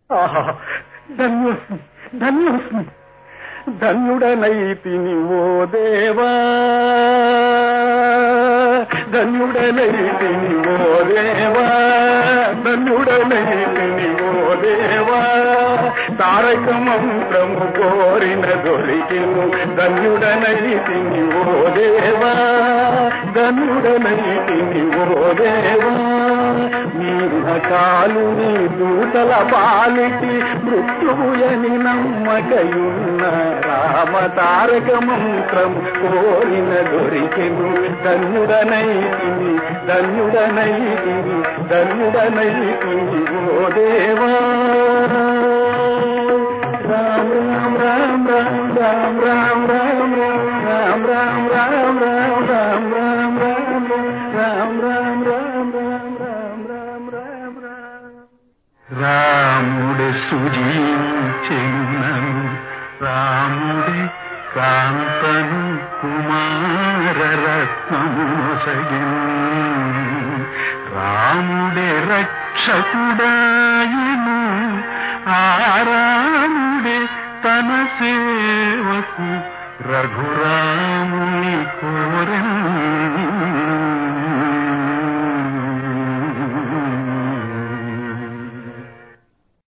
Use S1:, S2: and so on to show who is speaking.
S1: ఆహా, ధన్యోస్మి ధన్యోస్మి, ధన్యుడనైతిని ఓ దేవా, ధన్యుడనైతిని ఓ దేవా, ధన్యుడనైతిని ఓ దేవా, తారక మంత్రము కోరిన దొరికిను, ధన్యుడనైతిని ఓ దేవా, ధన్యుడనైతిని ఓ దేవా, కాలు నీ దూతల బాలిటి మృత్యుయని నమ్మకయున్న రామ తారక మంత్రము కోరిన దొరికెను, ధన్యుడనైతిని ధన్యుడనైతిని ధన్యుడనైతిని ఓ దేవా. రామ రామ రామ రామ రామ రామ రామ రామ రామ రామ రామ రామ రామ రామ రామ. రాముడే సృజించెను, రాముడే కాంతను కుమారరత్నము సగిను, రాముడే రక్షకుడాయను, ఆ రాముడే తన సేవకు రఘురాముని